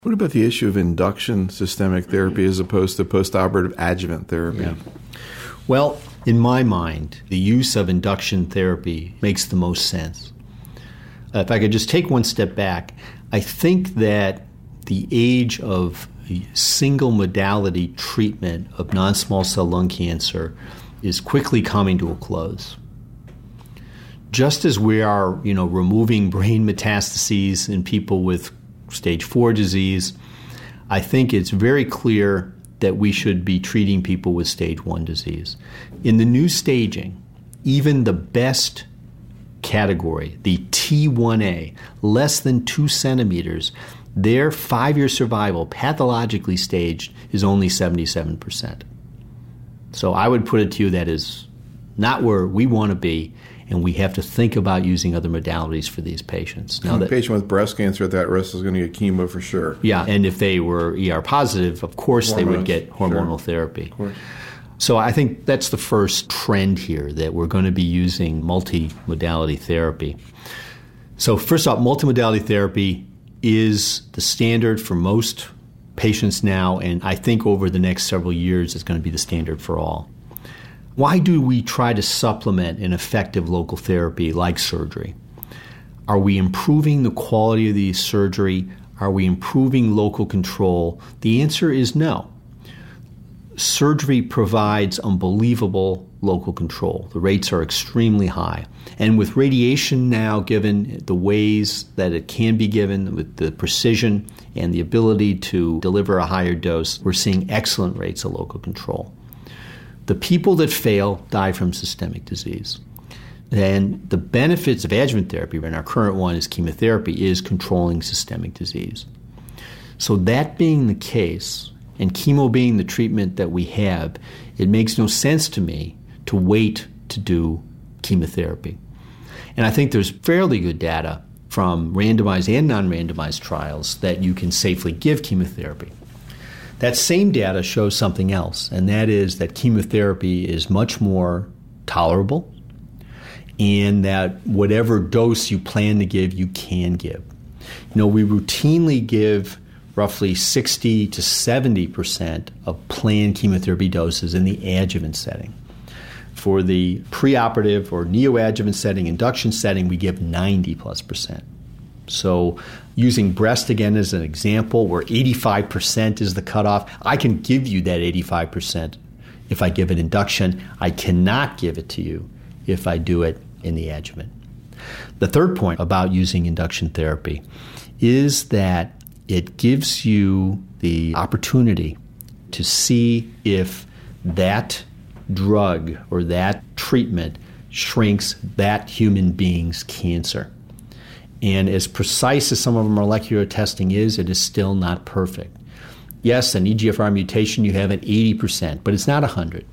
What about the issue of induction systemic therapy as opposed to postoperative adjuvant therapy? Yeah. Well, in my mind, the use of induction therapy makes the most sense. If I could just take one step back, I think that the age of single modality treatment of non-small cell lung cancer is quickly coming to a close. Just as we are, removing brain metastases in people with stage 4 disease, I think it's very clear that we should be treating people with stage 1 disease. In the new staging, even the best category, the T1A, less than 2 centimeters, their 5-year survival, pathologically staged, is only 77%. So I would put it to you that is not where we want to be, and we have to think about using other modalities for these patients. Now, a patient with breast cancer at that risk is going to get chemo for sure. Yeah, and if they were ER positive, of course they would get hormonal therapy. Of course. So I think that's the first trend here, that we're going to be using multimodality therapy. So first off, multimodality therapy is the standard for most patients now, and I think over the next several years it's going to be the standard for all. Why do we try to supplement an effective local therapy like surgery? Are we improving the quality of the surgery? Are we improving local control? The answer is no. Surgery provides unbelievable local control. The rates are extremely high. And with radiation now, given the ways that it can be given, with the precision and the ability to deliver a higher dose, we're seeing excellent rates of local control. The people that fail die from systemic disease. And the benefits of adjuvant therapy, and our current one is chemotherapy, is controlling systemic disease. So that being the case, and chemo being the treatment that we have, it makes no sense to me to wait to do chemotherapy. And I think there's fairly good data from randomized and non-randomized trials that you can safely give chemotherapy. That same data shows something else, and that is that chemotherapy is much more tolerable, and that whatever dose you plan to give, you can give. We routinely give roughly 60 to 70% of planned chemotherapy doses in the adjuvant setting. For the preoperative or neoadjuvant setting, induction setting, we give 90+%. So using breast again as an example, where 85% is the cutoff, I can give you that 85% if I give an induction. I cannot give it to you if I do it in the adjuvant. The third point about using induction therapy is that it gives you the opportunity to see if that drug or that treatment shrinks that human being's cancer. And as precise as some of our molecular testing is, it is still not perfect. Yes, an EGFR mutation, you have an 80%, but it's not 100.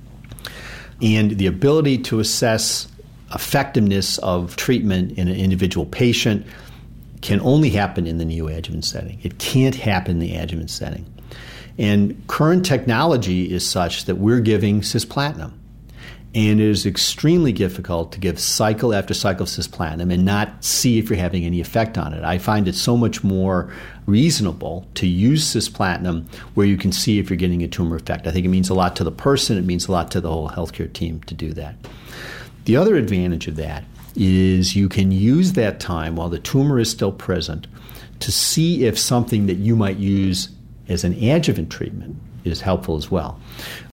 And the ability to assess effectiveness of treatment in an individual patient can only happen in the neoadjuvant setting. It can't happen in the adjuvant setting. And current technology is such that we're giving cisplatin. And it is extremely difficult to give cycle after cycle of cisplatin and not see if you're having any effect on it. I find it so much more reasonable to use cisplatin where you can see if you're getting a tumor effect. I think it means a lot to the person. It means a lot to the whole healthcare team to do that. The other advantage of that is you can use that time while the tumor is still present to see if something that you might use as an adjuvant treatment is helpful as well.